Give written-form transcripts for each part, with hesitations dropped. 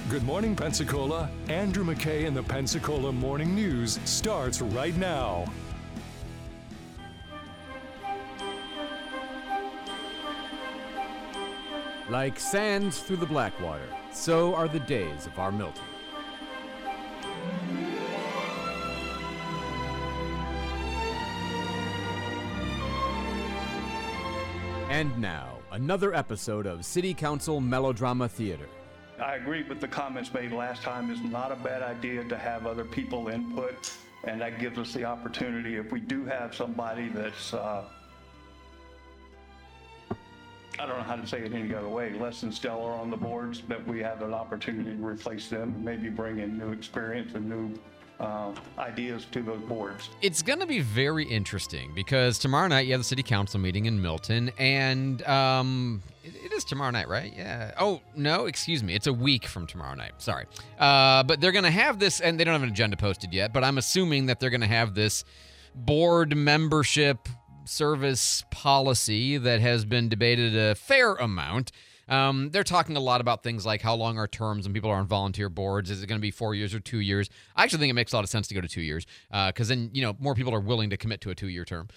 Good morning, Pensacola. Andrew McKay in the Pensacola Morning News starts right now. Like sands through the Blackwater, so are the days of our Milton. And now, another episode of City Council Melodrama Theater. I agree with the comments made last time. It's not a bad idea to have other people input, and that gives us the opportunity, if we do have somebody that's, I don't know how to say it any other way, less than stellar on the boards, that we have an opportunity to replace them and maybe bring in new experience and new ideas to those boards. It's going to be very interesting because tomorrow night you have the city council meeting in Milton, and it is tomorrow night, right? Yeah. Oh, no, excuse me. It's a week from tomorrow night. Sorry. But they're going to have this, and they don't have an agenda posted yet, but I'm assuming that they're going to have this board membership service policy that has been debated a fair amount. They're talking a lot about things like how long are terms when people are on volunteer boards. Is it going to be 4 years or 2 years? I actually think it makes a lot of sense to go to 2 years because then, more people are willing to commit to a 2-year term.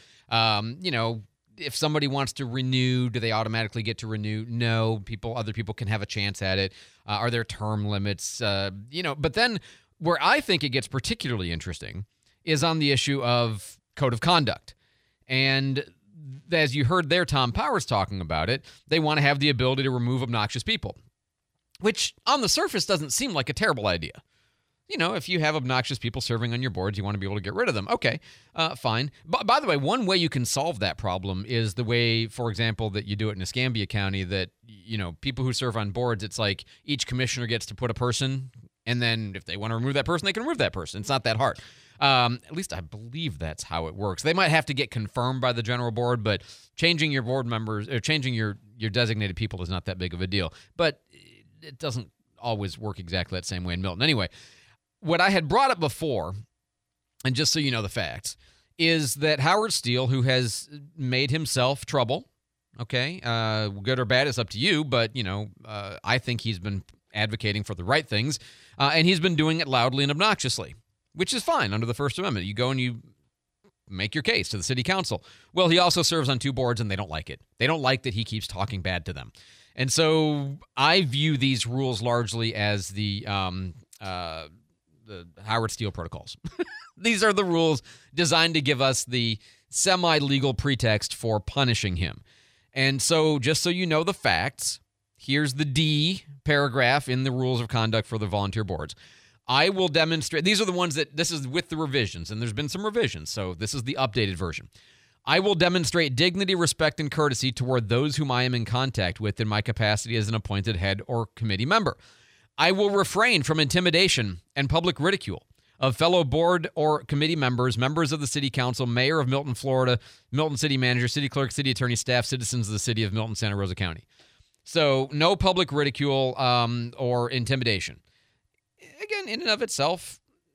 If somebody wants to renew, do they automatically get to renew? No, other people can have a chance at it. Are there term limits? But then where I think it gets particularly interesting is on the issue of code of conduct. And as you heard there, Tom Powers talking about it, they want to have the ability to remove obnoxious people, which on the surface doesn't seem like a terrible idea. If you have obnoxious people serving on your boards, you want to be able to get rid of them. Okay, fine. By the way, one way you can solve that problem is the way, for example, that you do it in Escambia County, that, people who serve on boards, it's like each commissioner gets to put a person, and then if they want to remove that person, they can remove that person. It's not that hard. At least I believe that's how it works. They might have to get confirmed by the general board, but changing your board members or changing your designated people is not that big of a deal. But it doesn't always work exactly that same way in Milton. Anyway, what I had brought up before, and just so you know the facts, is that Howard Steele, who has made himself trouble, okay, good or bad, it's up to you, but, I think he's been advocating for the right things, and he's been doing it loudly and obnoxiously, which is fine under the First Amendment. You go and you make your case to the city council. Well, he also serves on 2 boards, and they don't like it. They don't like that he keeps talking bad to them. And so I view these rules largely as the Howard Steele protocols. These are the rules designed to give us the semi-legal pretext for punishing him. And so just so you know the facts, here's the D paragraph in the rules of conduct for the volunteer boards. I will demonstrate, these are the ones that, this is with the revisions, and there's been some revisions, so this is the updated version. I will demonstrate dignity, respect, and courtesy toward those whom I am in contact with in my capacity as an appointed head or committee member. I will refrain from intimidation and public ridicule of fellow board or committee members, members of the city council, mayor of Milton, Florida, Milton city manager, city clerk, city attorney, staff, citizens of the city of Milton, Santa Rosa County. So no public ridicule or intimidation. Again, in and of itself,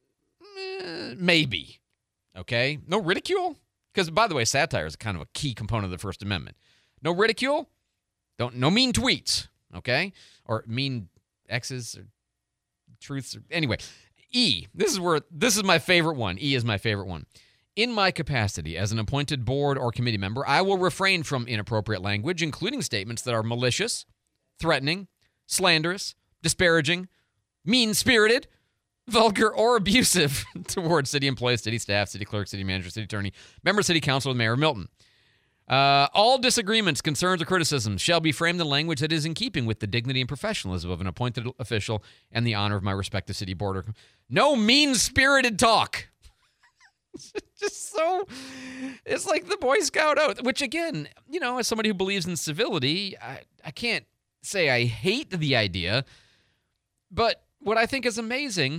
maybe. Okay? No ridicule? Because, by the way, satire is kind of a key component of the First Amendment. No ridicule? No mean tweets. Okay? Or mean X's or truths. Anyway, E. This is my favorite one. E is my favorite one. In my capacity as an appointed board or committee member, I will refrain from inappropriate language, including statements that are malicious, threatening, slanderous, disparaging, mean-spirited, vulgar, or abusive towards city employees, city staff, city clerk, city manager, city attorney, member of city council, and Mayor of Milton. All disagreements, concerns, or criticisms shall be framed in language that is in keeping with the dignity and professionalism of an appointed official and the honor of my respective city board. No mean-spirited talk. Just so, it's like the Boy Scout oath, which again, as somebody who believes in civility, I can't say I hate the idea, but what I think is amazing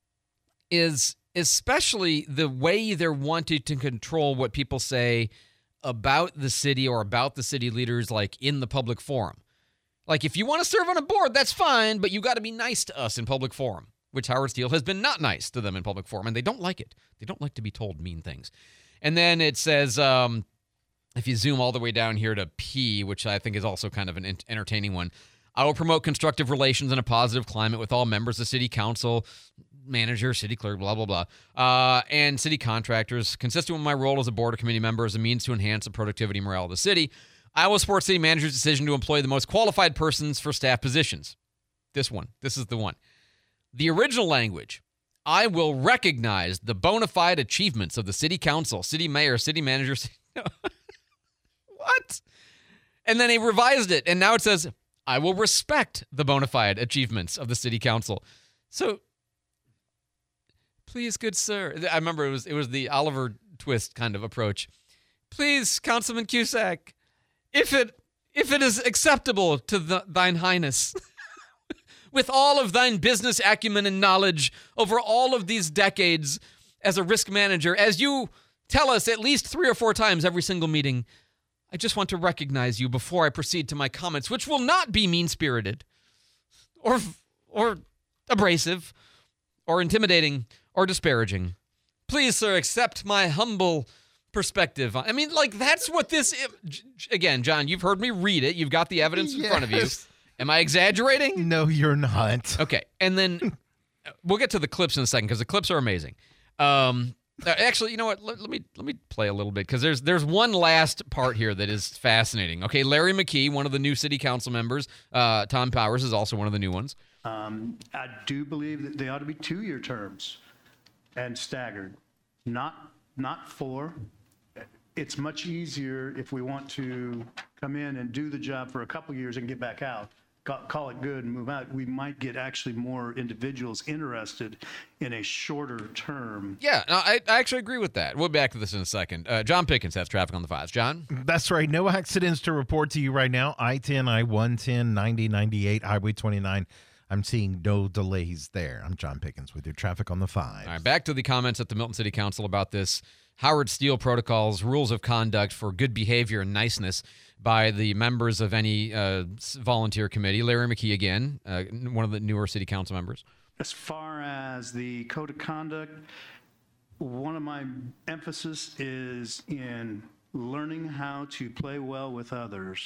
is especially the way they're wanting to control what people say about the city or about the city leaders, like in the public forum. Like, if you want to serve on a board, that's fine, but you got to be nice to us in public forum, which Howard Steele has been not nice to them in public forum, and they don't like it. They don't like to be told mean things. And then it says, if you zoom all the way down here to P, which I think is also kind of an entertaining one, I will promote constructive relations and a positive climate with all members of city council, manager, city clerk, blah, blah, blah, and city contractors, consistent with my role as a board or committee member as a means to enhance the productivity and morale of the city. I will support city manager's decision to employ the most qualified persons for staff positions. This is the one. The original language, I will recognize the bona fide achievements of the city council, city mayor, city manager. What? And then he revised it, and now it says, I will respect the bona fide achievements of the city council. So, please, good sir. I remember it was the Oliver Twist kind of approach. Please, Councilman Cusack, if it is acceptable to thine highness, with all of thine business acumen and knowledge over all of these decades as a risk manager, as you tell us at least 3 or 4 times every single meeting, I just want to recognize you before I proceed to my comments, which will not be mean-spirited or abrasive or intimidating or disparaging. Please, sir, accept my humble perspective. I mean, like, that's what this is. Again, John, you've heard me read it. You've got the evidence in front of you. Am I exaggerating? No, you're not. Okay, and then we'll get to the clips in a second because the clips are amazing. Actually, you know what? Let me play a little bit because there's one last part here that is fascinating. Okay, Larry McKee, one of the new city council members. Tom Powers is also one of the new ones. I do believe that they ought to be 2-year terms and staggered, not 4. It's much easier if we want to come in and do the job for a couple years and get back out, call it good and move out. We might get actually more individuals interested in a shorter term. Yeah, no, I actually agree with that. We'll be back to this in a second. John Pickens has traffic on the 5s. John? That's right. No accidents to report to you right now. I-10, I-110, 90, 98, Highway 29. I'm seeing no delays there. I'm John Pickens with your traffic on the 5. All right, back to the comments at the Milton City Council about this Howard Steele protocols, rules of conduct for good behavior and niceness by the members of any volunteer committee. Larry McKee again, one of the newer city council members. As far as the code of conduct, one of my emphasis is in learning how to play well with others.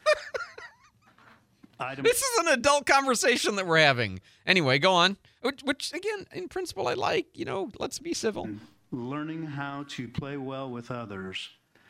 This is an adult conversation that we're having. Anyway, go on. Which again, in principle, I like. Let's be civil. Learning how to play well with others.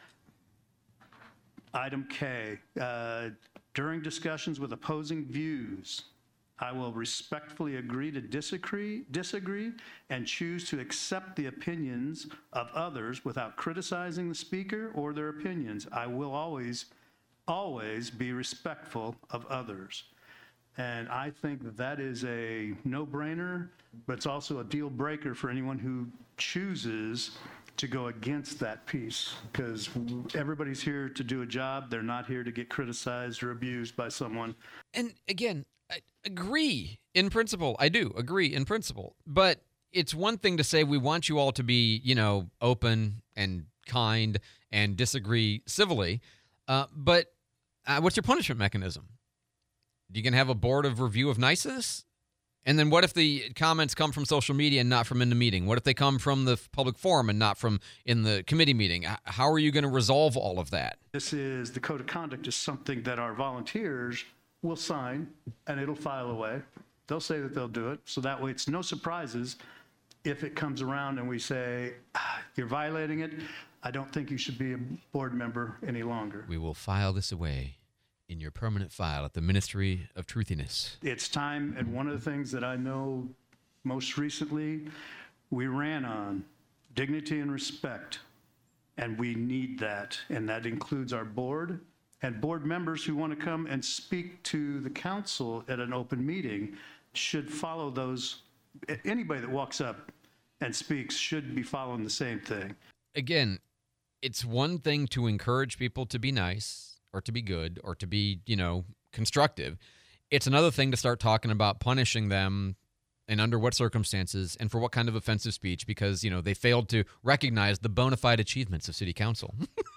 Item K, during discussions with opposing views, I will respectfully agree to disagree, and choose to accept the opinions of others without criticizing the speaker or their opinions. I will always be respectful of others. And I think that is a no-brainer, but it's also a deal breaker for anyone who chooses to go against that piece, because everybody's here to do a job. They're not here to get criticized or abused by someone. And again, I agree in principle. I do agree in principle. But it's one thing to say we want you all to be, open and kind and disagree civilly. But what's your punishment mechanism? You can have a board of review of niceness? And then what if the comments come from social media and not from in the meeting? What if they come from the public forum and not from in the committee meeting? How are you going to resolve all of that? The code of conduct is something that our volunteers will sign, and it'll file away. They'll say that they'll do it, so that way it's no surprises if it comes around and we say, you're violating it. I don't think you should be a board member any longer. We will file this away in your permanent file at the Ministry of Truthiness. It's time, and one of the things that I know most recently we ran on, dignity and respect, and we need that, and that includes our board and board members who want to come and speak to the council at an open meeting should follow those. Anybody that walks up and speaks should be following the same thing. Again, it's one thing to encourage people to be nice or to be good or to be, constructive. It's another thing to start talking about punishing them and under what circumstances and for what kind of offensive speech because, they failed to recognize the bona fide achievements of city council.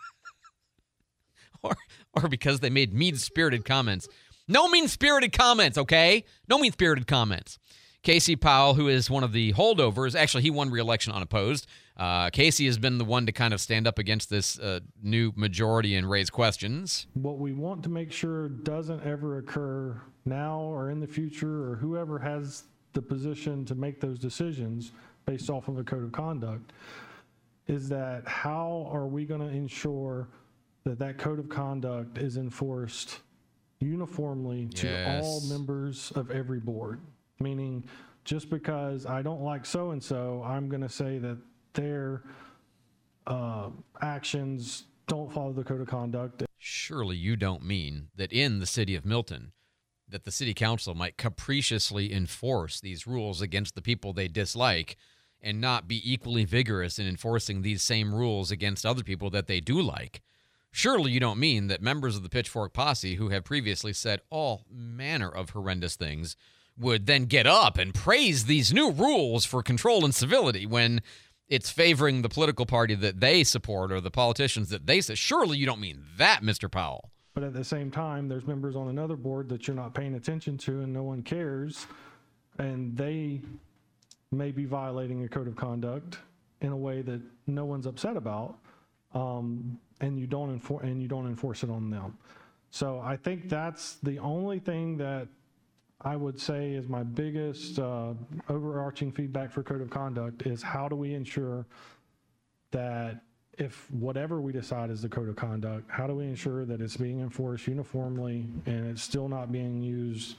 or because they made mean-spirited comments. No mean-spirited comments, okay? No mean-spirited comments. Casey Powell, who is one of the holdovers, actually he won re-election unopposed. Casey has been the one to kind of stand up against this new majority and raise questions. What we want to make sure doesn't ever occur now or in the future, or whoever has the position to make those decisions based off of a code of conduct, is that how are we going to ensure that that code of conduct is enforced uniformly to all members of every board? Meaning, just because I don't like so-and-so, I'm going to say that their actions don't follow the code of conduct. Surely you don't mean that in the city of Milton, that the city council might capriciously enforce these rules against the people they dislike and not be equally vigorous in enforcing these same rules against other people that they do like. Surely you don't mean that members of the Pitchfork Posse, who have previously said all manner of horrendous things, would then get up and praise these new rules for control and civility when it's favoring the political party that they support or the politicians that they say. Surely you don't mean that, Mr. Powell. But at the same time, there's members on another board that you're not paying attention to and no one cares, and they may be violating a code of conduct in a way that no one's upset about, and you don't enforce it on them. So I think that's the only thing that I would say is my biggest overarching feedback for code of conduct is how do we ensure that if whatever we decide is the code of conduct, how do we ensure that it's being enforced uniformly and it's still not being used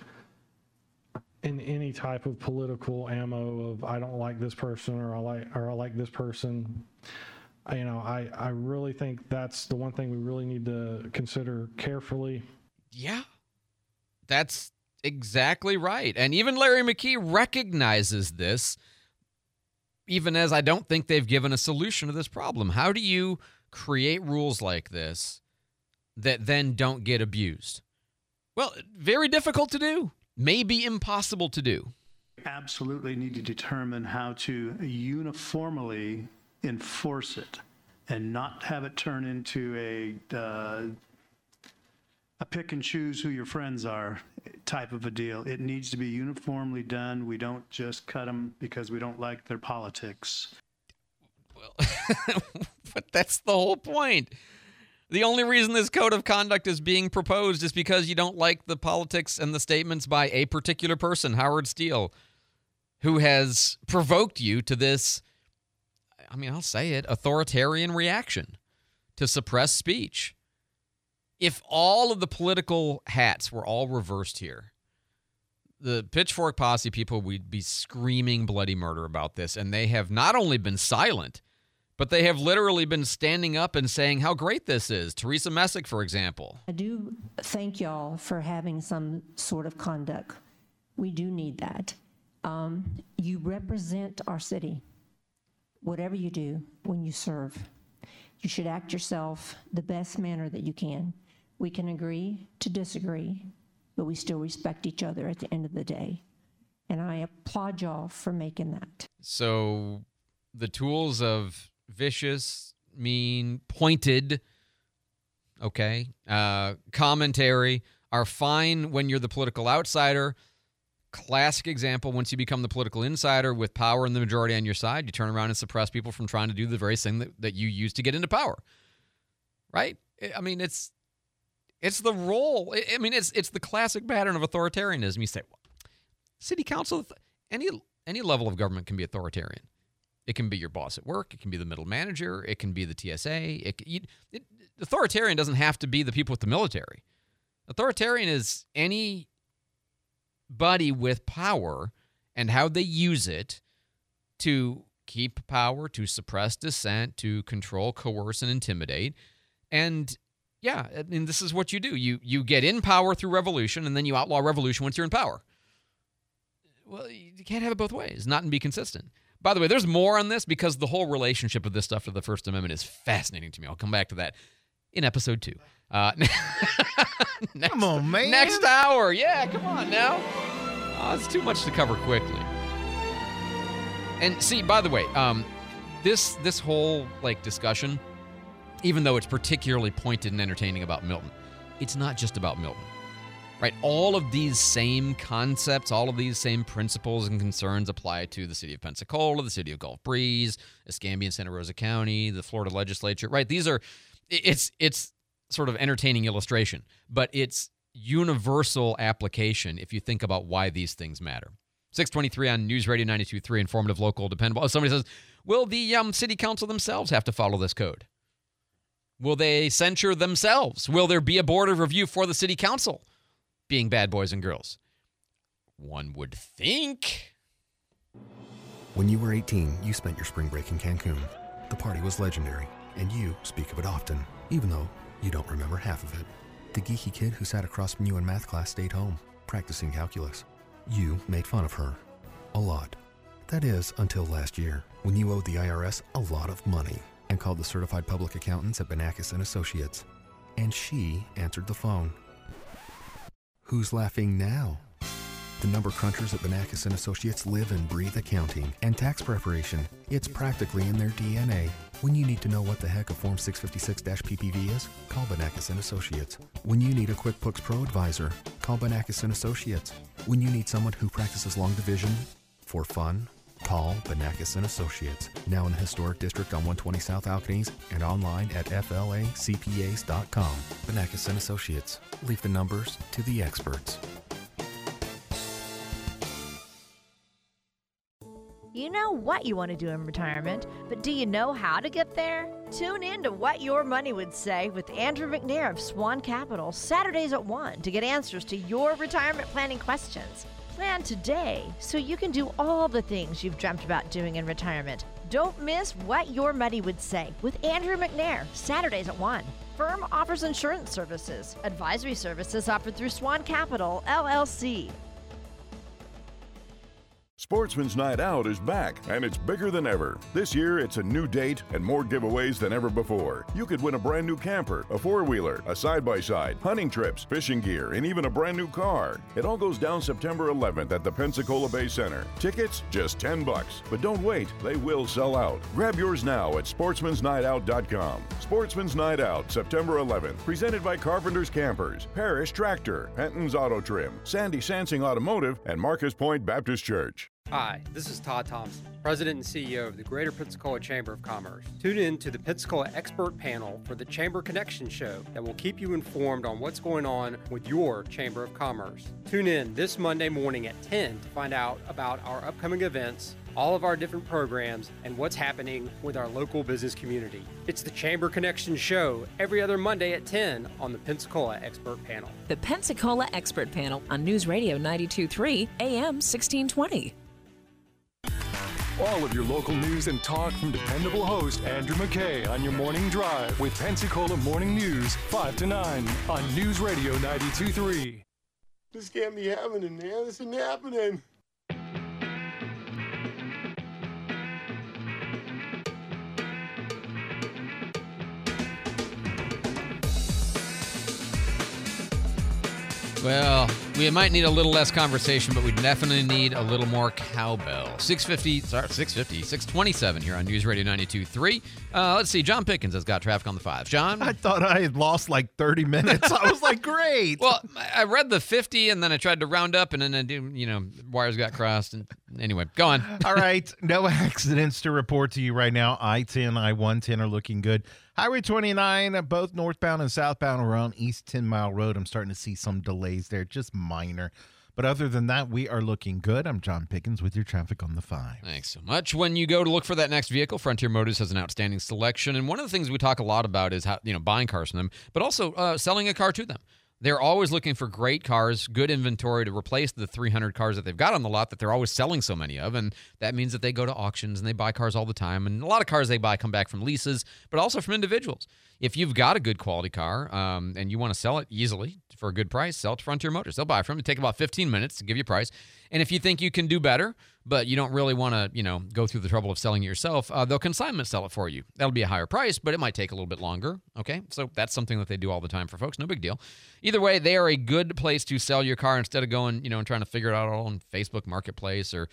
in any type of political ammo of I don't like this person or I like this person. You know, I really think that's the one thing we really need to consider carefully. Yeah, that's exactly right. And even Larry McKee recognizes this, even as I don't think they've given a solution to this problem. How do you create rules like this that then don't get abused? Well, very difficult to do. Maybe impossible to do. Absolutely need to determine how to uniformly enforce it and not have it turn into a pick and choose who your friends are type of a deal. It needs to be uniformly done. We don't just cut them because we don't like their politics. Well, but that's the whole point. The only reason this code of conduct is being proposed is because you don't like the politics and the statements by a particular person, Howard Steele, who has provoked you to this, I mean, I'll say it, authoritarian reaction to suppress speech. If all of the political hats were all reversed here, the Pitchfork Posse people would be screaming bloody murder about this, and they have not only been silent, but they have literally been standing up and saying how great this is. Teresa Messick, for example. I do thank y'all for having some sort of conduct. We do need that. You represent our city. Whatever you do when you serve, you should act yourself the best manner that you can. We can agree to disagree, but we still respect each other at the end of the day. And I applaud y'all for making that. So the tools of vicious, mean, pointed, commentary are fine when you're the political outsider. Classic example, once you become the political insider with power and the majority on your side, you turn around and suppress people from trying to do the very thing that you used to get into power. Right? I mean, it's the role. I mean, it's the classic pattern of authoritarianism. You say, well, city council, any level of government can be authoritarian. It can be your boss at work. It can be the middle manager. It can be the TSA. Authoritarian doesn't have to be the people with the military. Authoritarian is anybody with power and how they use it to keep power, to suppress dissent, to control, coerce, and intimidate. And yeah, I mean, this is what you do. You get in power through revolution, and then you outlaw revolution once you're in power. Well, you can't have it both ways, not and be consistent. By the way, there's more on this because the whole relationship of this stuff to the First Amendment is fascinating to me. I'll come back to that in episode 2. Come on, man. Next hour. Yeah, come on now. Oh, it's too much to cover quickly. And see, by the way, this whole discussion, even though it's particularly pointed and entertaining about Milton, it's not just about Milton. right? All of these same concepts, all of these same principles and concerns apply to the city of Pensacola, the city of Gulf Breeze, Escambia and Santa Rosa County, the Florida legislature, right? It's sort of entertaining illustration, but it's universal application if you think about why these things matter. 623 on News Radio 92.3, informative, local, dependable. Oh, somebody says, will the city council themselves have to follow this code? Will they censure themselves? Will there be a board of review for the city council being bad boys and girls? One would think. When you were 18, you spent your spring break in Cancun. The party was legendary, and you speak of it often, even though you don't remember half of it. The geeky kid who sat across from you in math class stayed home, practicing calculus. You made fun of her. A lot. That is, until last year, when you owed the IRS a lot of money and called the certified public accountants at Banakis & Associates. And she answered the phone. Who's laughing now? The number crunchers at Banakis & Associates live and breathe accounting and tax preparation. It's practically in their DNA. When you need to know what the heck a Form 656-PPV is, call Banakis & Associates. When you need a QuickBooks Pro advisor, call Banakis & Associates. When you need someone who practices long division for fun, call Banakis & Associates. Now in the historic district on 120 South Alcanese and online at flacpas.com. Banakis & Associates. Leave the numbers to the experts. You know what you want to do in retirement, but do you know how to get there? Tune in to What Your Money Would Say with Andrew McNair of Swan Capital, Saturdays at 1 to get answers to your retirement planning questions. Plan today so you can do all the things you've dreamt about doing in retirement. Don't miss What Your Money Would Say with Andrew McNair, Saturdays at 1. Firm offers insurance services. Advisory services offered through Swan Capital, LLC. Sportsman's Night Out is back, and it's bigger than ever. This year, it's a new date and more giveaways than ever before. You could win a brand new camper, a four-wheeler, a side-by-side, hunting trips, fishing gear, and even a brand new car. It all goes down September 11th at the Pensacola Bay Center. Tickets, just $10. But don't wait, they will sell out. Grab yours now at sportsmansnightout.com. Sportsman's Night Out, September 11th, presented by Carpenter's Campers, Parrish Tractor, Penton's Auto Trim, Sandy Sansing Automotive, and Marcus Point Baptist Church. Hi, this is Todd Thompson, President and CEO of the Greater Pensacola Chamber of Commerce. Tune in to the Pensacola Expert Panel for the Chamber Connection Show that will keep you informed on what's going on with your Chamber of Commerce. Tune in this Monday morning at 10 to find out about our upcoming events, all of our different programs, and what's happening with our local business community. It's the Chamber Connection Show every other Monday at 10 on the Pensacola Expert Panel. The Pensacola Expert Panel on News Radio 92.3 AM 1620. All of your local news and talk from dependable host Andrew McKay on your morning drive with Pensacola Morning News 5 to 9 on News Radio 92.3. This can't be happening, man. This isn't happening. Well, we might need a little less conversation, but we definitely need a little more cowbell. 627 here on News Radio 92.3. Let's see. John Pickens has got traffic on the 5. John? I thought I had lost like 30 minutes. I was like, great. Well, I read the 50, and then I tried to round up, and then wires got crossed. And anyway, go on. All right. No accidents to report to you right now. I-10, I-110 are looking good. Highway 29, both northbound and southbound are on East 10 Mile Road. I'm starting to see some delays there, just minor. But other than that, we are looking good. I'm John Pickens with your traffic on the 5. Thanks so much. When you go to look for that next vehicle, Frontier Motors has an outstanding selection. And one of the things we talk a lot about is how, buying cars from them, but also selling a car to them. They're always looking for great cars, good inventory to replace the 300 cars that they've got on the lot that they're always selling so many of. And that means that they go to auctions and they buy cars all the time. And a lot of cars they buy come back from leases, but also from individuals. If you've got a good quality car and you want to sell it easily for a good price, sell it to Frontier Motors. They'll buy it from you. Take about 15 minutes to give you a price. And if you think you can do better, but you don't really want to, go through the trouble of selling it yourself, they'll consignment sell it for you. That'll be a higher price, but it might take a little bit longer. Okay, so that's something that they do all the time for folks. No big deal. Either way, they are a good place to sell your car instead of going, and trying to figure it out all on Facebook Marketplace or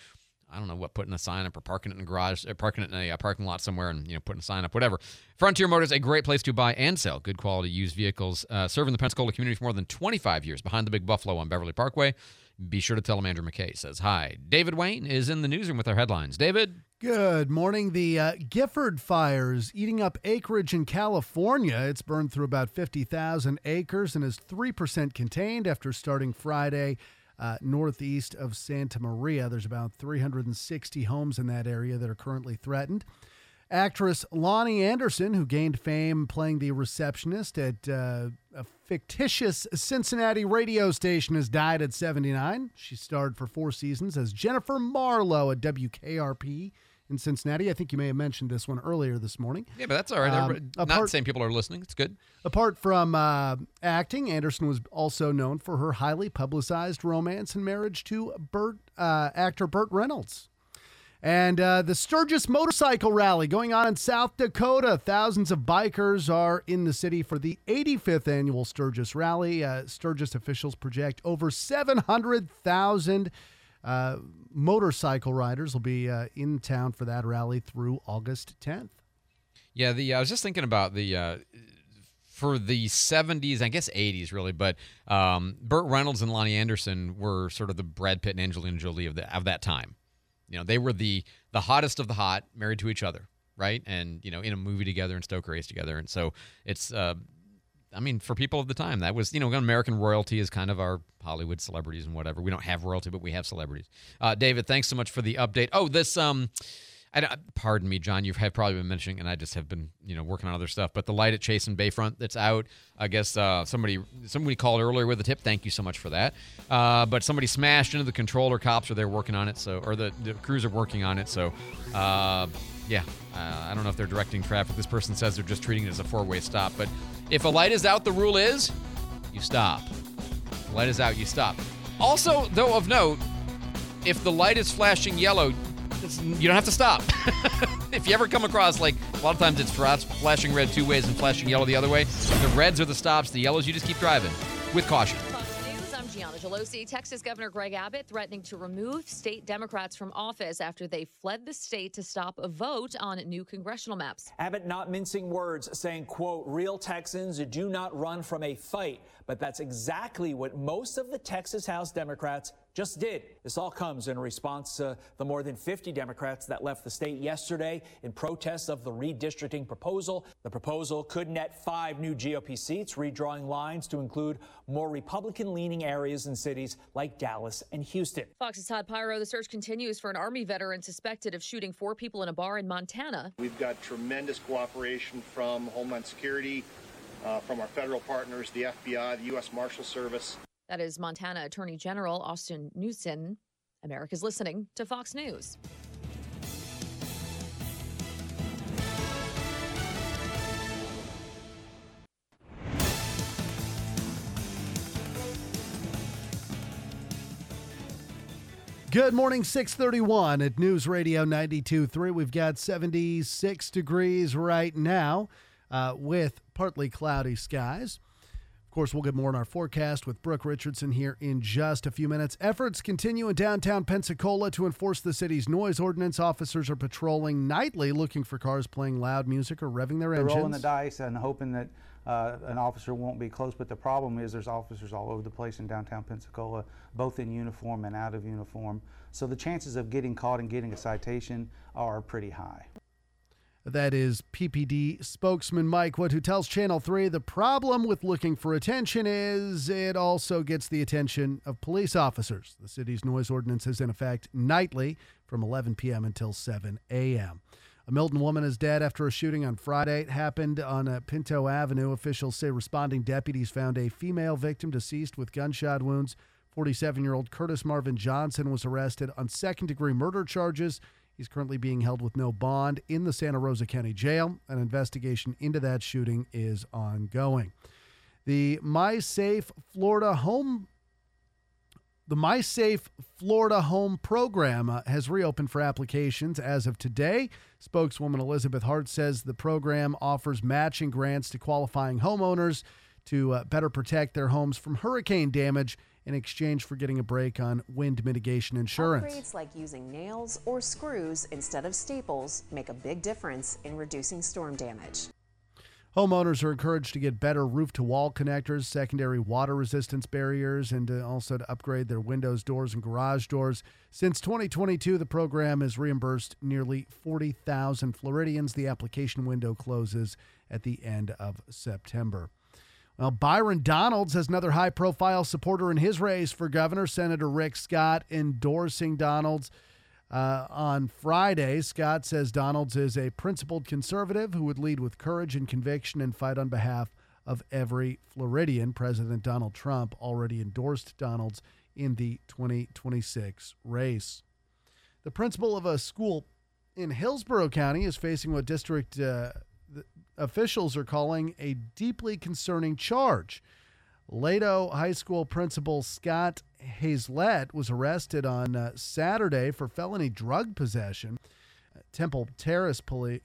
I don't know what, putting a sign up or parking it in a garage, or parking it in a parking lot somewhere and, putting a sign up, whatever. Frontier Motors, a great place to buy and sell good quality used vehicles, serving the Pensacola community for more than 25 years behind the Big Buffalo on Beverly Parkway. Be sure to tell them Andrew McKay says hi. David Wayne is in the newsroom with our headlines. David? Good morning. The Gifford fires eating up acreage in California. It's burned through about 50,000 acres and is 3% contained after starting Friday northeast of Santa Maria. There's about 360 homes in that area that are currently threatened. Actress Lonnie Anderson, who gained fame playing the receptionist at a fictitious Cincinnati radio station, has died at 79. She starred for 4 seasons as Jennifer Marlowe at WKRP in Cincinnati. I think you may have mentioned this one earlier this morning. Yeah, but that's all right. Not the same people are listening. It's good. Apart from acting, Anderson was also known for her highly publicized romance and marriage to actor Burt Reynolds. And the Sturgis Motorcycle Rally going on in South Dakota. Thousands of bikers are in the city for the 85th annual Sturgis Rally. Sturgis officials project over 700,000 motorcycle riders will be in town for that rally through August 10th. Yeah, I was just thinking about for the 70s, I guess 80s really, but Burt Reynolds and Lonnie Anderson were sort of the Brad Pitt and Angelina Jolie of that time. They were the hottest of the hot, married to each other, right? And, in a movie together and stoke race together. And so it's, for people of the time, that was, American royalty is kind of our Hollywood celebrities and whatever. We don't have royalty, but we have celebrities. David, thanks so much for the update. Oh, this, pardon me, John, you have probably been mentioning, and I just have been, working on other stuff, but the light at Chase and Bayfront that's out, I guess somebody called earlier with a tip. Thank you so much for that. But somebody smashed into the controller. Cops are there working on it, or the crews are working on it. So, I don't know if they're directing traffic. This person says they're just treating it as a 4-way stop. But if a light is out, the rule is you stop. If the light is out, you stop. Also, though, of note, if the light is flashing yellow, you don't have to stop. If you ever come across, a lot of times it's flashing red 2 ways and flashing yellow the other way. The reds are the stops, the yellows, you just keep driving with caution. I'm Gianna Gelosi. Texas Governor Greg Abbott threatening to remove state Democrats from office after they fled the state to stop a vote on new congressional maps. Abbott not mincing words, saying, quote, real Texans do not run from a fight. But that's exactly what most of the Texas House Democrats just did. This all comes in response to the more than 50 Democrats that left the state yesterday in protest of the redistricting proposal. The proposal could net 5 new GOP seats, redrawing lines to include more Republican-leaning areas in cities like Dallas and Houston. Fox's Todd Pyro. The search continues for an Army veteran suspected of shooting 4 people in a bar in Montana. We've got tremendous cooperation from Homeland Security, from our federal partners, the FBI, the U.S. Marshal Service. That is Montana Attorney General Austin Knudsen. America's listening to Fox News. Good morning, 6:31 at News Radio 92.3. We've got 76 degrees right now with partly cloudy skies. Of course, we'll get more on our forecast with Brooke Richardson here in just a few minutes. Efforts continue in downtown Pensacola to enforce the city's noise ordinance. Officers are patrolling nightly looking for cars playing loud music or revving their engines. They're rolling the dice and hoping that an officer won't be close, but the problem is there's officers all over the place in downtown Pensacola, both in uniform and out of uniform. So the chances of getting caught and getting a citation are pretty high. That is PPD spokesman Mike Wood, who tells Channel 3 the problem with looking for attention is it also gets the attention of police officers. The city's noise ordinance is in effect nightly from 11 p.m. until 7 a.m. A Milton woman is dead after a shooting on Friday. It happened on Pinto Avenue. Officials say responding deputies found a female victim deceased with gunshot wounds. 47-year-old Curtis Marvin Johnson was arrested on second-degree murder charges. He's currently being held with no bond in the Santa Rosa County Jail. An investigation into that shooting is ongoing. The MySafe Florida Home program has reopened for applications as of today. Spokeswoman Elizabeth Hart says the program offers matching grants to qualifying homeowners to better protect their homes from hurricane damage in exchange for getting a break on wind mitigation insurance. Upgrades like using nails or screws instead of staples make a big difference in reducing storm damage. Homeowners are encouraged to get better roof-to-wall connectors, secondary water resistance barriers, and also to upgrade their windows, doors, and garage doors. Since 2022, the program has reimbursed nearly 40,000 Floridians. The application window closes at the end of September. Well, Byron Donalds has another high-profile supporter in his race for governor. Senator Rick Scott endorsing Donalds on Friday. Scott says Donalds is a principled conservative who would lead with courage and conviction and fight on behalf of every Floridian. President Donald Trump already endorsed Donalds in the 2026 race. The principal of a school in Hillsborough County is facing what district officials are calling a deeply concerning charge. Lato High School principal Scott Hazlett was arrested on Saturday for felony drug possession. Temple Terrace police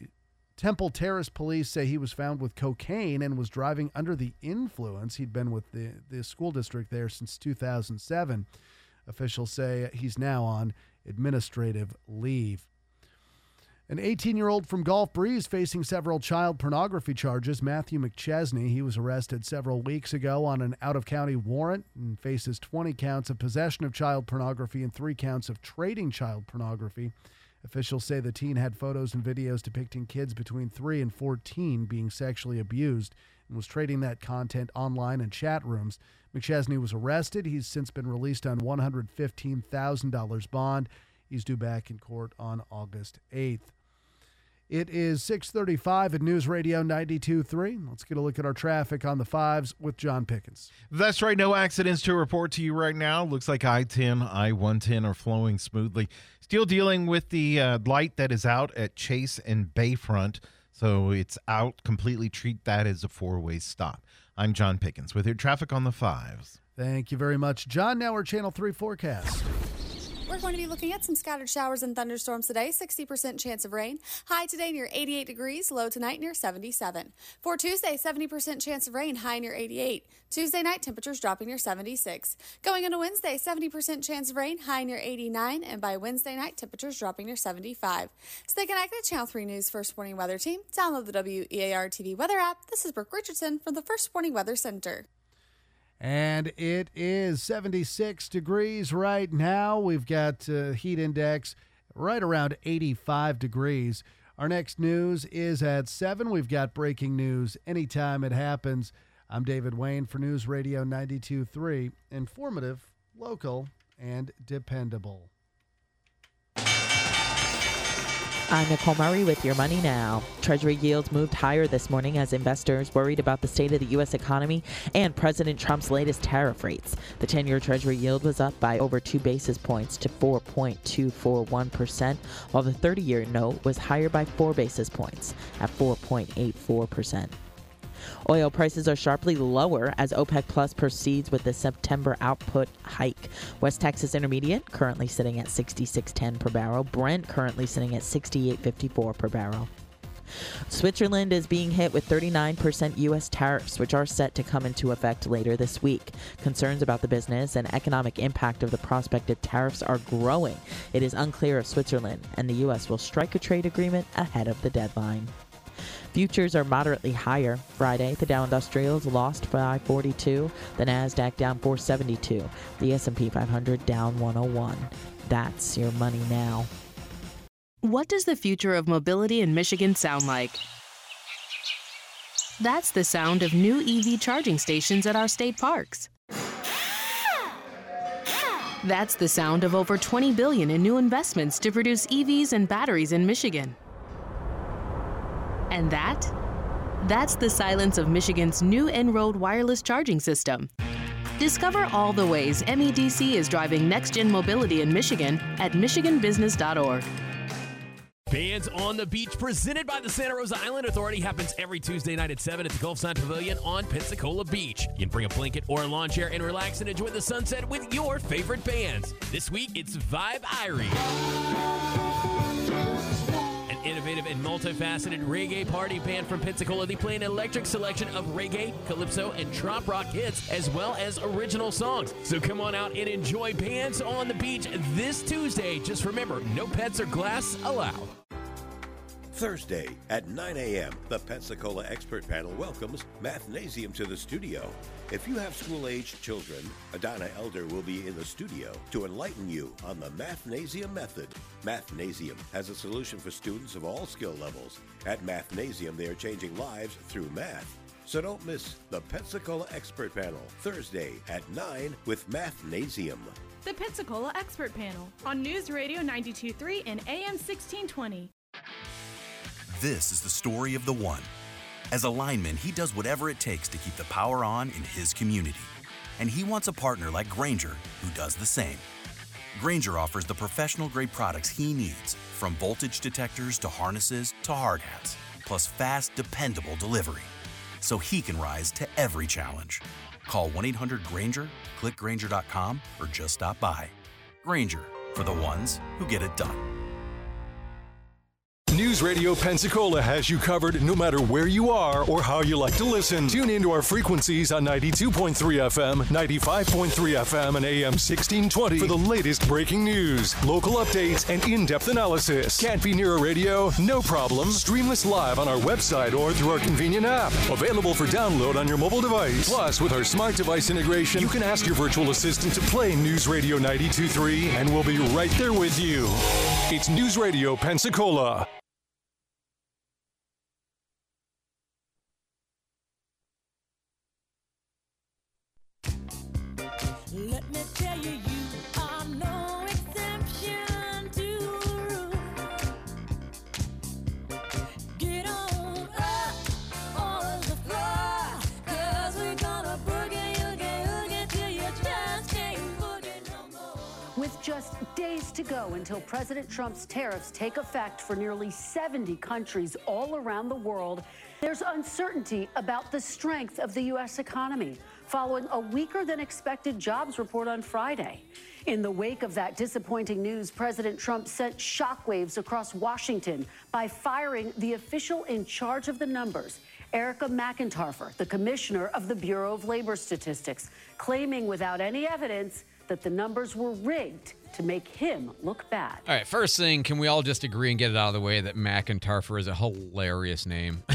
say he was found with cocaine and was driving under the influence. He'd been with the school district there since 2007. Officials say he's now on administrative leave. An 18-year-old from Gulf Breeze facing several child pornography charges. Matthew McChesney, he was arrested several weeks ago on an out-of-county warrant and faces 20 counts of possession of child pornography and 3 counts of trading child pornography. Officials say the teen had photos and videos depicting kids between 3 and 14 being sexually abused and was trading that content online in chat rooms. McChesney was arrested. He's since been released on $115,000 bond. He's due back in court on August 8th. It is 6:35 at News Radio 92.3. Let's get a look at our traffic on the 5s with John Pickens. That's right. No accidents to report to you right now. Looks like I-10, I-110 are flowing smoothly. Still dealing with the light that is out at Chase and Bayfront. So it's out completely. Treat that as a 4-way stop. I'm John Pickens with your traffic on the 5s. Thank you very much, John. Now our Channel 3 forecast. We're going to be looking at some scattered showers and thunderstorms today, 60% chance of rain. High today near 88 degrees, low tonight near 77. For Tuesday, 70% chance of rain, high near 88. Tuesday night, temperatures dropping near 76. Going into Wednesday, 70% chance of rain, high near 89. And by Wednesday night, temperatures dropping near 75. Stay connected, Channel 3 News First Warning Weather Team. Download the WEAR TV weather app. This is Brooke Richardson from the First Warning Weather Center. And it is 76 degrees right now. We've got heat index right around 85 degrees. Our next news is at 7. We've got breaking news anytime it happens. I'm David Wayne for News Radio 92.3. Informative, local, and dependable. I'm Nicole Murray with Your Money Now. Treasury yields moved higher this morning as investors worried about the state of the U.S. economy and President Trump's latest tariff rates. The 10-year Treasury yield was up by over 2 basis points to 4.241%, while the 30-year note was higher by 4 basis points at 4.84%. Oil prices are sharply lower as OPEC Plus proceeds with the September output hike. West Texas Intermediate currently sitting at $66.10 per barrel. Brent currently sitting at $68.54 per barrel. Switzerland is being hit with 39% U.S. tariffs, which are set to come into effect later this week. Concerns about the business and economic impact of the prospective tariffs are growing. It is unclear if Switzerland and the U.S. will strike a trade agreement ahead of the deadline. Futures are moderately higher. Friday, the Dow Industrials lost by 42, the Nasdaq down 472, the S&P 500 down 101. That's Your Money Now. What does the future of mobility in Michigan sound like? That's the sound of new EV charging stations at our state parks. That's the sound of over $20 billion in new investments to produce EVs and batteries in Michigan. And that's the silence of Michigan's new En-Road wireless charging system. Discover all the ways MEDC is driving next-gen mobility in Michigan at michiganbusiness.org. Bands on the Beach, presented by the Santa Rosa Island Authority, happens every Tuesday night at 7 at the Gulfside Pavilion on Pensacola Beach. You can bring a blanket or a lawn chair and relax and enjoy the sunset with your favorite bands. This week, it's Vibe Irie, an innovative and multifaceted reggae party band from Pensacola. They play an electric selection of reggae, calypso, and trop rock hits, as well as original songs. So come on out and enjoy Bands on the Beach this Tuesday. Just remember, no pets or glass allowed. Thursday at 9 a.m., the Pensacola Expert Panel welcomes Mathnasium to the studio. If you have school-aged children, Adana Elder will be in the studio to enlighten you on the Mathnasium method. Mathnasium has a solution for students of all skill levels. At Mathnasium, they are changing lives through math. So don't miss the Pensacola Expert Panel, Thursday at 9 with Mathnasium. The Pensacola Expert Panel on News Radio 92.3 and AM 1620. This is the story of the one. As a lineman, he does whatever it takes to keep the power on in his community. And he wants a partner like Grainger who does the same. Grainger offers the professional-grade products he needs, from voltage detectors to harnesses to hard hats, plus fast, dependable delivery, so he can rise to every challenge. Call 1-800-GRAINGER, click Grainger.com, or just stop by. Grainger, for the ones who get it done. News Radio Pensacola has you covered no matter where you are or how you like to listen. Tune into our frequencies on 92.3 FM, 95.3 FM, and AM 1620 for the latest breaking news, local updates, and in-depth analysis. Can't be near a radio? No problem. Stream us live on our website or through our convenient app. Available for download on your mobile device. Plus, with our smart device integration, you can ask your virtual assistant to play News Radio 92.3, and we'll be right there with you. It's News Radio Pensacola. Let me tell you, you are no exception to the rule. Get on up on the floor, 'cause we're gonna boogie till you just can't boogie no more. With just days to go until President Trump's tariffs take effect for nearly 70 countries all around the world, there's uncertainty about the strength of the U.S. economy, following a weaker than expected jobs report on Friday. In the wake of that disappointing news, President Trump sent shockwaves across Washington by firing the official in charge of the numbers, Erica McIntyre, the commissioner of the Bureau of Labor Statistics, claiming without any evidence that the numbers were rigged to make him look bad. All right, first thing, can we all just agree and get it out of the way that McIntyre is a hilarious name?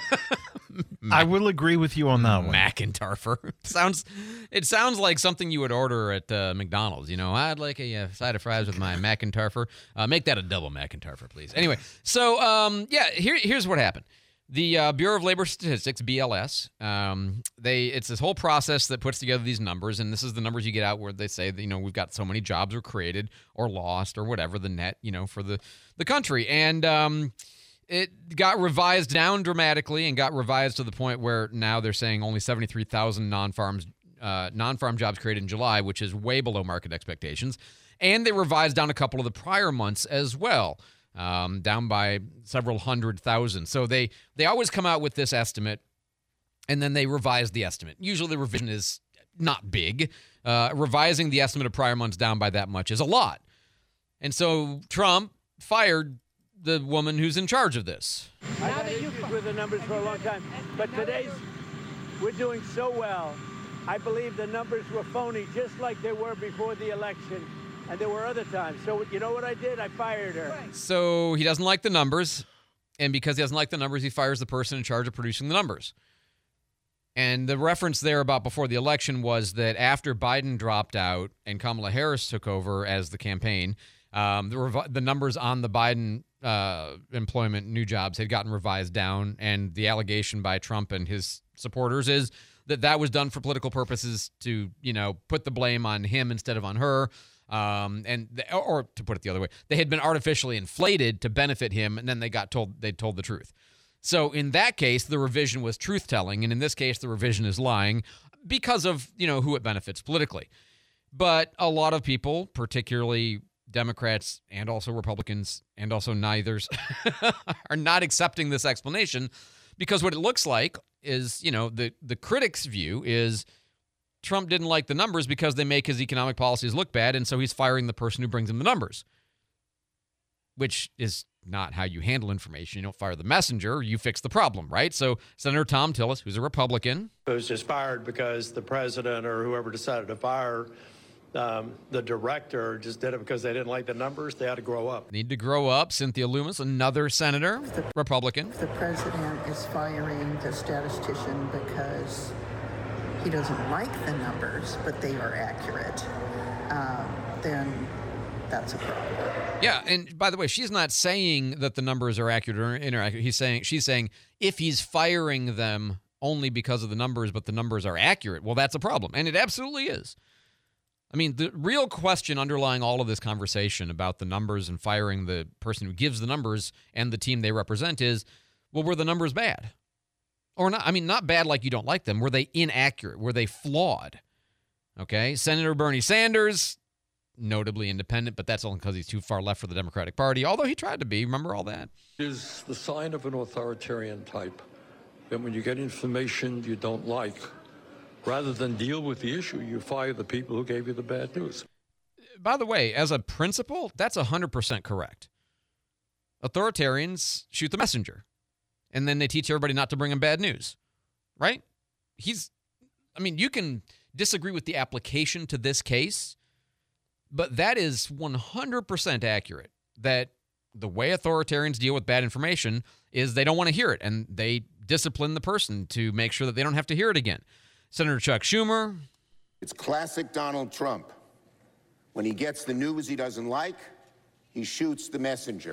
I will agree with you on that one. McIntyre. It sounds like something you would order at McDonald's. You know, I'd like a side of fries with my McIntyre. Make that a double McIntyre, please. Anyway, so here's what happened. The Bureau of Labor Statistics, BLS, it's this whole process that puts together these numbers, and this is the numbers you get out where they say that, we've got so many jobs were created or lost or whatever, the net, for the country. And it got revised down dramatically and got revised to the point where now they're saying only 73,000 non-farm jobs created in July, which is way below market expectations. And they revised down a couple of the prior months as well. Down by several 100,000. So they always come out with this estimate, and then they revise the estimate. Usually the revision is not big. Revising the estimate of prior months down by that much is a lot. And so Trump fired the woman who's in charge of this. I've had issues with the numbers for a long time, but we're doing so well. I believe the numbers were phony, just like they were before the election. And there were other times. So you know what I did? I fired her. So he doesn't like the numbers. And because he doesn't like the numbers, he fires the person in charge of producing the numbers. And the reference there about before the election was that after Biden dropped out and Kamala Harris took over as the campaign, the numbers on the Biden employment, new jobs, had gotten revised down. And the allegation by Trump and his supporters is that was done for political purposes to, put the blame on him instead of on her. Or to put it the other way, they had been artificially inflated to benefit him, and then they told the truth. So in that case, the revision was truth-telling, and in this case, the revision is lying because of, who it benefits politically. But a lot of people, particularly Democrats and also Republicans and also neithers, are not accepting this explanation because what it looks like is, the critics' view is Trump didn't like the numbers because they make his economic policies look bad, and so he's firing the person who brings him the numbers, which is not how you handle information. You don't fire the messenger, you fix the problem, right? So Senator Tom Tillis, who's a Republican. It was just fired because the president or whoever decided to fire the director just did it because they didn't like the numbers. They had to grow up. Need to grow up. Cynthia Loomis, another senator, Republican. The president is firing the statistician because he doesn't like the numbers, but they are accurate, then that's a problem. Yeah, and by the way, she's not saying that the numbers are accurate or inaccurate. She's saying if he's firing them only because of the numbers, but the numbers are accurate, well, that's a problem. And it absolutely is. I mean, the real question underlying all of this conversation about the numbers and firing the person who gives the numbers and the team they represent is, well, were the numbers bad? Or not? I mean, not bad like you don't like them. Were they inaccurate? Were they flawed? Okay, Senator Bernie Sanders, notably independent, but that's only because he's too far left for the Democratic Party, although he tried to be. Remember all that? Is the sign of an authoritarian type that when you get information you don't like, rather than deal with the issue, you fire the people who gave you the bad news. By the way, as a principle, that's 100% correct. Authoritarians shoot the messenger, and then they teach everybody not to bring them bad news, right? You can disagree with the application to this case, but that is 100% accurate, that the way authoritarians deal with bad information is they don't want to hear it, and they discipline the person to make sure that they don't have to hear it again. Senator Chuck Schumer. It's classic Donald Trump. When he gets the news he doesn't like, he shoots the messenger.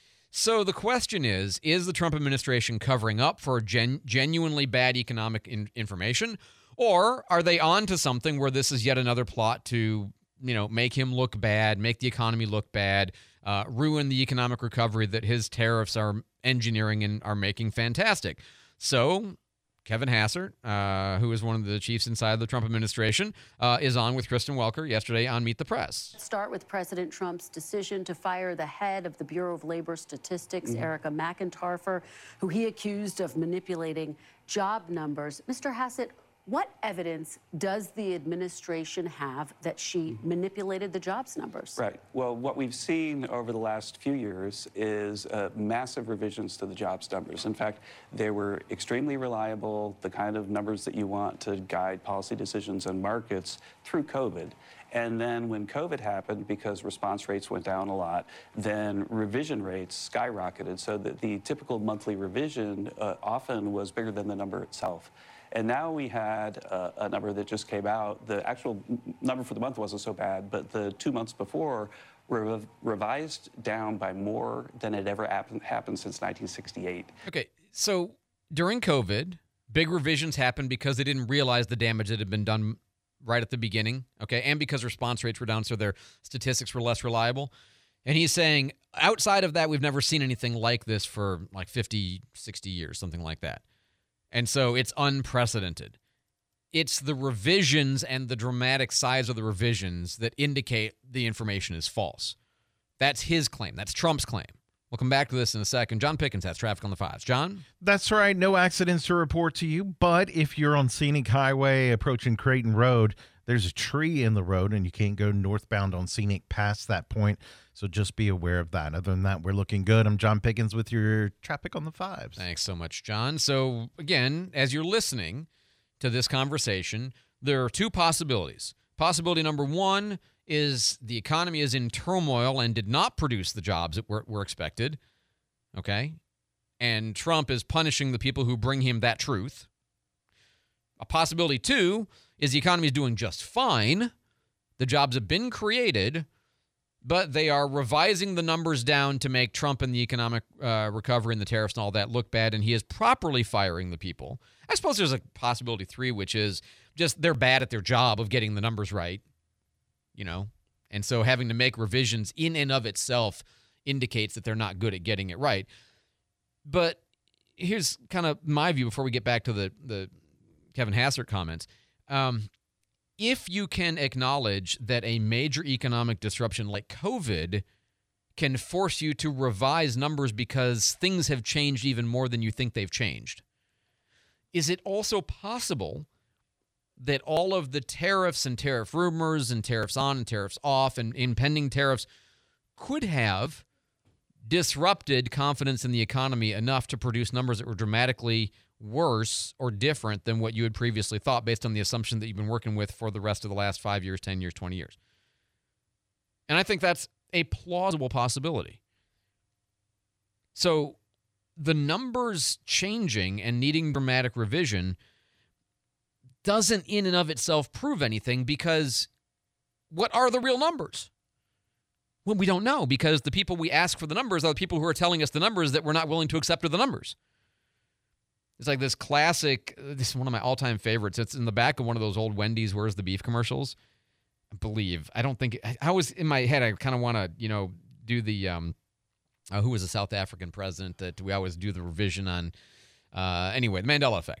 So the question is the Trump administration covering up for genuinely bad economic information, or are they on to something where this is yet another plot to, make him look bad, make the economy look bad, ruin the economic recovery that his tariffs are engineering and are making fantastic? So Kevin Hassert, who is one of the chiefs inside the Trump administration, is on with Kristen Welker yesterday on Meet the Press. Start with President Trump's decision to fire the head of the Bureau of Labor Statistics, Erica McIntarfer, who he accused of manipulating job numbers. Mr. Hassett, what evidence does the administration have that she manipulated the jobs numbers? Right. Well, what we've seen over the last few years is massive revisions to the jobs numbers. In fact, they were extremely reliable, the kind of numbers that you want to guide policy decisions and markets through COVID. And then when COVID happened, because response rates went down a lot, then revision rates skyrocketed so that the typical monthly revision often was bigger than the number itself. And now we had a number that just came out. The actual number for the month wasn't so bad, but the 2 months before were revised down by more than had ever happened since 1968. Okay, so during COVID, big revisions happened because they didn't realize the damage that had been done right at the beginning, okay, and because response rates were down, so their statistics were less reliable. And he's saying, outside of that, we've never seen anything like this for like 50, 60 years, something like that. And so it's unprecedented. It's the revisions and the dramatic size of the revisions that indicate the information is false. That's his claim. That's Trump's claim. We'll come back to this in a second. John Pickens has traffic on the 5s. John? That's right. No accidents to report to you. But if you're on Scenic Highway approaching Creighton Road, there's a tree in the road and you can't go northbound on Scenic past that point. So just be aware of that. Other than that, we're looking good. I'm John Pickens with your traffic on the 5s. Thanks so much, John. So again, as you're listening to this conversation, there are two possibilities. Possibility number one is the economy is in turmoil and did not produce the jobs that were expected, okay? And Trump is punishing the people who bring him that truth. A possibility two is the economy is doing just fine. The jobs have been created, but they are revising the numbers down to make Trump and the economic recovery and the tariffs and all that look bad, and he is properly firing the people. I suppose there's a possibility three, which is just they're bad at their job of getting the numbers right, and so having to make revisions in and of itself indicates that they're not good at getting it right. But here's kind of my view before we get back to the Kevin Hassert comments. If you can acknowledge that a major economic disruption like COVID can force you to revise numbers because things have changed even more than you think they've changed, is it also possible that all of the tariffs and tariff rumors and tariffs on and tariffs off and impending tariffs could have disrupted confidence in the economy enough to produce numbers that were dramatically worse or different than what you had previously thought based on the assumption that you've been working with for the rest of the last 5 years, 10 years, 20 years. And I think that's a plausible possibility. So the numbers changing and needing dramatic revision doesn't in and of itself prove anything, because what are the real numbers? Well, we don't know, because the people we ask for the numbers are the people who are telling us the numbers that we're not willing to accept are the numbers. It's like this classic, this is one of my all-time favorites. It's in the back of one of those old Wendy's Where's the Beef commercials. I don't think, I was in my head, I kind of want to, do the, who was a South African president that we always do the revision on. Anyway, the Mandela effect.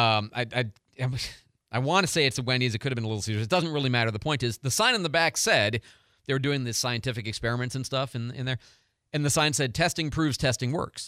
I want to say it's a Wendy's. It could have been a Little Caesars. It doesn't really matter. The point is, the sign in the back said they were doing this scientific experiments and stuff in there. And the sign said, testing proves testing works.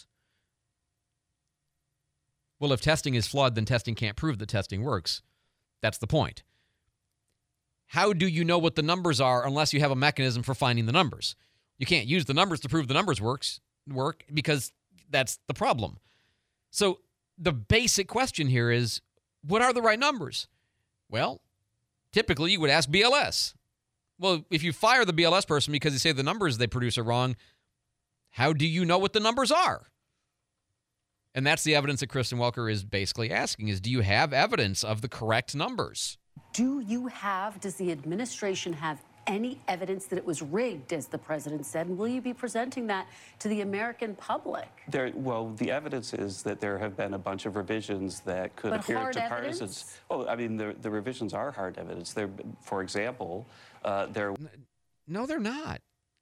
Well, if testing is flawed, then testing can't prove that testing works. That's the point. How do you know what the numbers are unless you have a mechanism for finding the numbers? You can't use the numbers to prove the numbers work because that's the problem. So the basic question here is, what are the right numbers? Well, typically you would ask BLS. Well, if you fire the BLS person because you say the numbers they produce are wrong, how do you know what the numbers are? And that's the evidence that Kristen Welker is basically asking is, do you have evidence of the correct numbers? Does the administration have any evidence that it was rigged, as the president said? And will you be presenting that to the American public? The evidence is that there have been a bunch of revisions that could appear to partisans. Oh, I mean, the revisions are hard evidence. For example, No, they're not.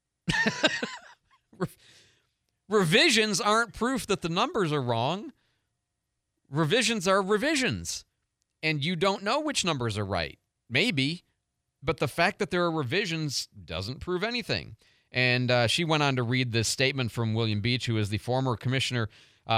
Revisions aren't proof that the numbers are wrong. Revisions are revisions. And you don't know which numbers are right. Maybe. But the fact that there are revisions doesn't prove anything. And she went on to read this statement from William Beach, who is the former commissioner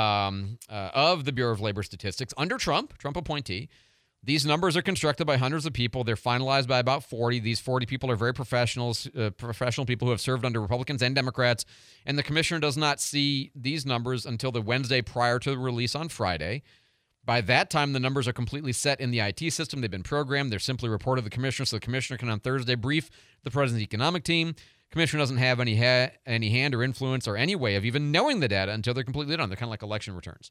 of the Bureau of Labor Statistics under Trump appointee. These numbers are constructed by hundreds of people. They're finalized by about 40. These 40 people are very professional people who have served under Republicans and Democrats. And the commissioner does not see these numbers until the Wednesday prior to the release on Friday. By that time, the numbers are completely set in the IT system. They've been programmed. They're simply reported to the commissioner, so the commissioner can on Thursday brief the president's economic team. Commissioner doesn't have any hand or influence or any way of even knowing the data until they're completely done. They're kind of like election returns.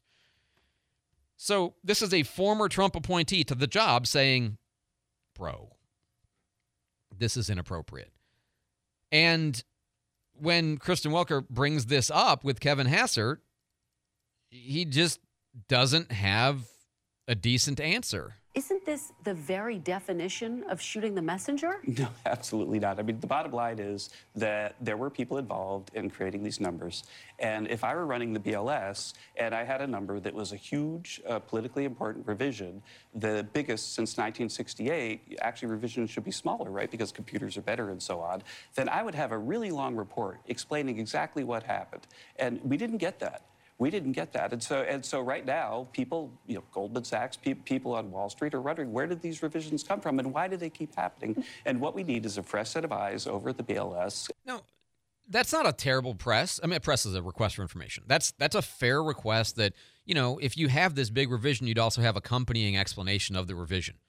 So this is a former Trump appointee to the job saying, bro, this is inappropriate. And when Kristen Welker brings this up with Kevin Hassert, he just doesn't have a decent answer. Isn't this the very definition of shooting the messenger? No, absolutely not. I mean, the bottom line is that there were people involved in creating these numbers. And if I were running the BLS and I had a number that was a huge politically important revision, the biggest since 1968, actually revisions should be smaller, right? Because computers are better and so on. Then I would have a really long report explaining exactly what happened. And we didn't get that. We didn't get that. And so right now, people, Goldman Sachs, people on Wall Street are wondering, where did these revisions come from and why do they keep happening? And what we need is a fresh set of eyes over at the BLS. No, that's not a terrible press. I mean, a press is a request for information. That's a fair request that, if you have this big revision, you'd also have accompanying explanation of the revision.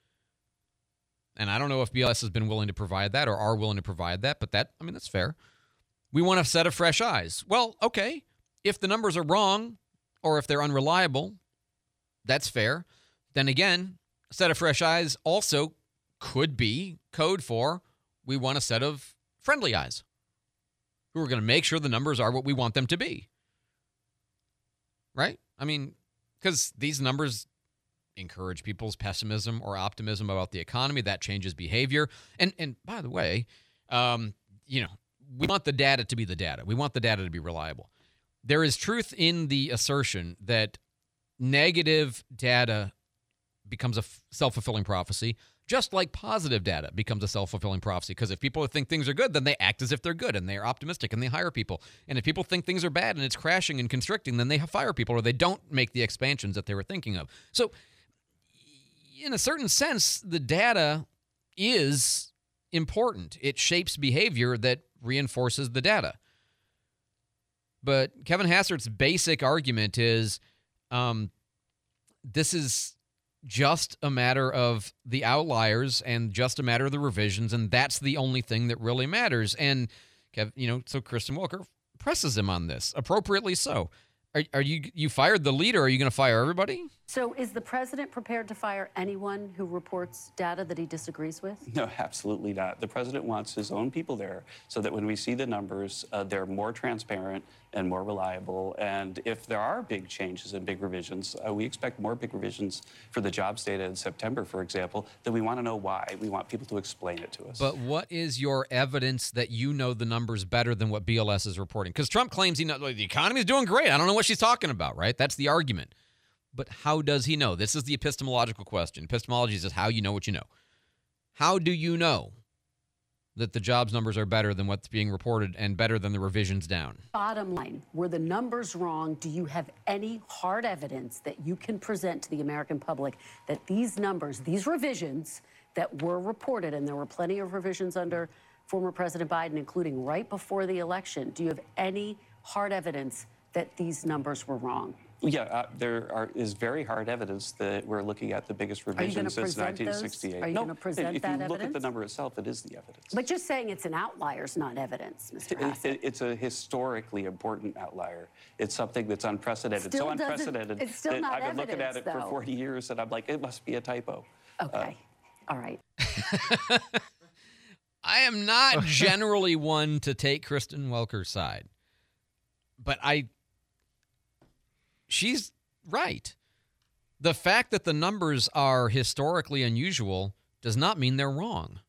And I don't know if BLS has been willing to provide that or are willing to provide that, but that's fair. We want a set of fresh eyes. Well, okay. If the numbers are wrong or if they're unreliable, that's fair. Then again, a set of fresh eyes also could be code for we want a set of friendly eyes who are going to make sure the numbers are what we want them to be. Right? I mean, because these numbers encourage people's pessimism or optimism about the economy. That changes behavior. And by the way, we want the data to be the data. We want the data to be reliable. There is truth in the assertion that negative data becomes a self-fulfilling prophecy, just like positive data becomes a self-fulfilling prophecy. Because if people think things are good, then they act as if they're good, and they are optimistic, and they hire people. And if people think things are bad and it's crashing and constricting, then they fire people, or they don't make the expansions that they were thinking of. So in a certain sense, the data is important. It shapes behavior that reinforces the data. But Kevin Hassert's basic argument is this is just a matter of the outliers and just a matter of the revisions, and that's the only thing that really matters. And so Kristen Welker presses him on this, appropriately so. Are you fired the leader? Are you going to fire everybody? So is the president prepared to fire anyone who reports data that he disagrees with? No, absolutely not. The president wants his own people there so that when we see the numbers, they're more transparent and more reliable. And if there are big changes and big revisions, we expect more big revisions for the jobs data in September, for example, then we want to know why. We want people to explain it to us. But what is your evidence that you know the numbers better than what BLS is reporting? Because Trump claims the economy is doing great. I don't know what she's talking about, right? That's the argument. But how does he know? This is the epistemological question. Epistemology is how you know what you know. How do you know that the jobs numbers are better than what's being reported and better than the revisions down? Bottom line, were the numbers wrong? Do you have any hard evidence that you can present to the American public that these numbers, these revisions that were reported, and there were plenty of revisions under former President Biden, including right before the election, do you have any hard evidence that these numbers were wrong? Yeah, there is very hard evidence that we're looking at the biggest revision since 1968. Are you going to present if that you look evidence? at the number itself, it is the evidence. But just saying it's an outlier is not evidence, Mr. Hassett. It's a historically important outlier. It's something that's unprecedented. Still so doesn't- unprecedented it's still that not I've been looking at it evidence, for though. 40 years, and I'm like, it must be a typo. Okay. All right. I am not generally one to take Kristen Welker's side, but she's right. The fact that the numbers are historically unusual does not mean they're wrong.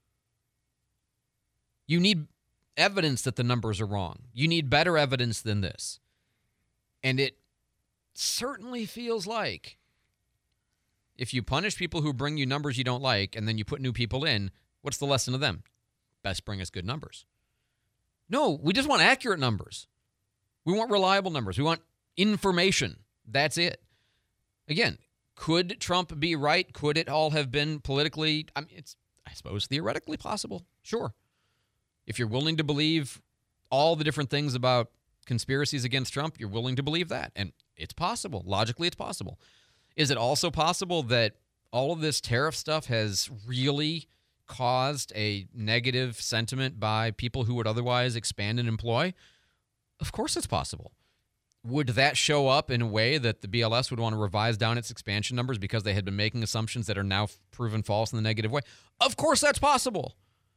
You need evidence that the numbers are wrong. You need better evidence than this. And it certainly feels like if you punish people who bring you numbers you don't like and then you put new people in, what's the lesson to them? Best bring us good numbers. No, we just want accurate numbers. We want reliable numbers. We want information. That's it. Again, could Trump be right? Could it all have been politically, it's, I suppose, theoretically possible? Sure. If you're willing to believe all the different things about conspiracies against Trump, you're willing to believe that. And it's possible. Logically, it's possible. Is it also possible that all of this tariff stuff has really caused a negative sentiment by people who would otherwise expand and employ? Of course it's possible. Would that show up in a way that the BLS would want to revise down its expansion numbers because they had been making assumptions that are now proven false in the negative way? Of course that's possible.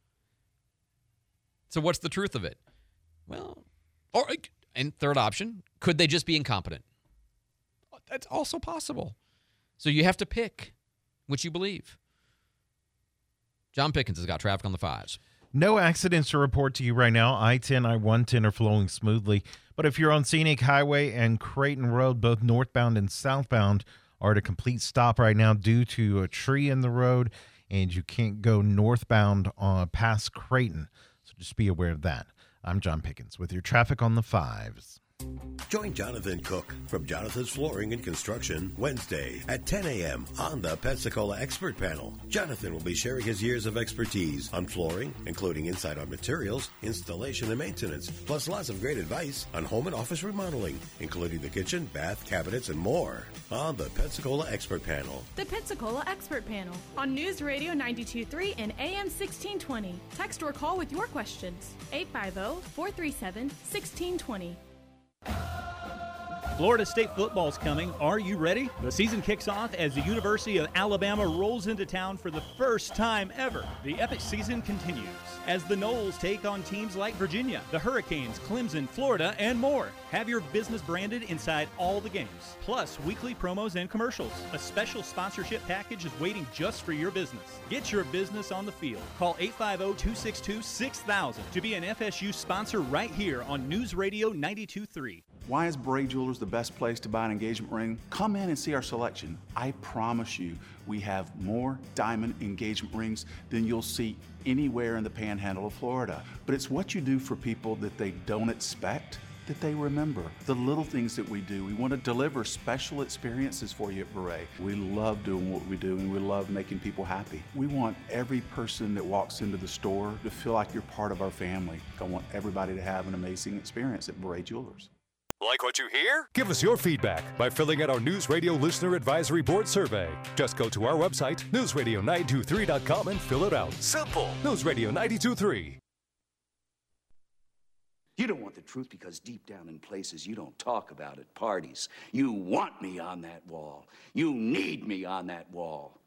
So what's the truth of it? Well, and third option, could they just be incompetent? That's also possible. So you have to pick which you believe. John Pickens has got traffic on the 5s. No accidents to report to you right now. I-10, I-110 are flowing smoothly. But if you're on Scenic Highway and Creighton Road, both northbound and southbound are at a complete stop right now due to a tree in the road, and you can't go northbound past Creighton. So just be aware of that. I'm John Pickens with your traffic on the 5s. Join Jonathan Cook from Jonathan's Flooring and Construction Wednesday at 10 a.m. on the Pensacola Expert Panel. Jonathan will be sharing his years of expertise on flooring, including insight on materials, installation, and maintenance, plus lots of great advice on home and office remodeling, including the kitchen, bath, cabinets, and more on the Pensacola Expert Panel. The Pensacola Expert Panel on News Radio 92.3 and AM 1620. Text or call with your questions. 850-437-1620. Florida State football's coming. Are you ready? The season kicks off as the University of Alabama rolls into town for the first time ever. The epic season continues as the Noles take on teams like Virginia, the Hurricanes, Clemson, Florida, and more. Have your business branded inside all the games, plus weekly promos and commercials. A special sponsorship package is waiting just for your business. Get your business on the field. Call 850-262-6000 to be an FSU sponsor right here on News Radio 92.3. Why is Bray Jewelers the best place to buy an engagement ring? Come in and see our selection. I promise you, we have more diamond engagement rings than you'll see anywhere in the panhandle of Florida. But it's what you do for people that they don't expect that they remember. The little things that we do. We want to deliver special experiences for you at Beret. We love doing what we do, and we love making people happy. We want every person that walks into the store to feel like you're part of our family. I want everybody to have an amazing experience at Beret Jewelers. Like what you hear? Give us your feedback by filling out our News Radio Listener Advisory Board survey. Just go to our website, newsradio923.com, and fill it out. Simple. News Radio 92.3. You don't want the truth because deep down in places you don't talk about at parties. You want me on that wall. You need me on that wall.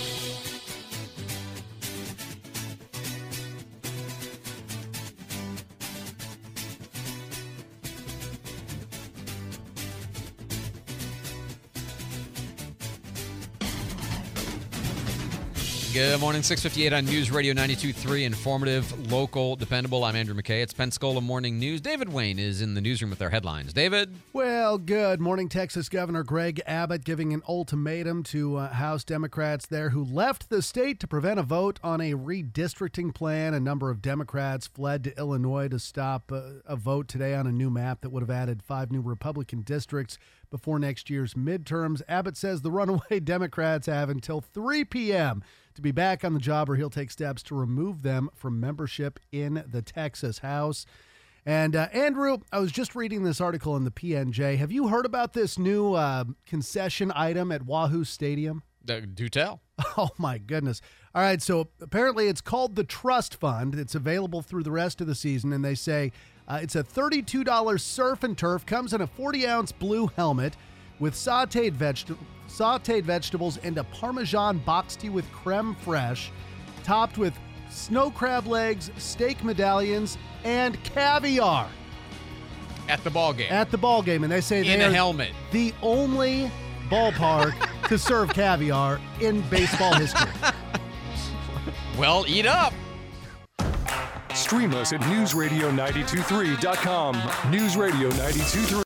Good morning, 6:58 on News Radio 92.3, informative, local, dependable. I'm Andrew McKay. It's Pensacola Morning News. David Wayne is in the newsroom with our headlines. David? Well, good morning. Texas Governor Greg Abbott giving an ultimatum to House Democrats there who left the state to prevent a vote on a redistricting plan. A number of Democrats fled to Illinois to stop a vote today on a new map that would have added 5 new Republican districts before next year's midterms. Abbott says the runaway Democrats have until 3 p.m. to be back on the job, or he'll take steps to remove them from membership in the Texas House. And Andrew, I was just reading this article in the PNJ. Have you heard about this new concession item at Wahoo Stadium? Do tell. Oh, my goodness. All right, so apparently it's called the Trust Fund. It's available through the rest of the season, and they say it's a $32 surf and turf, comes in a 40-ounce blue helmet with sautéed vegetables and a Parmesan boxed tea with creme fraiche, topped with snow crab legs, steak medallions, and caviar. At the ball game. At the ball game, and they say in a helmet. The only ballpark to serve caviar in baseball history. Well, eat up. Stream us at newsradio923.com. News Radio 92.3.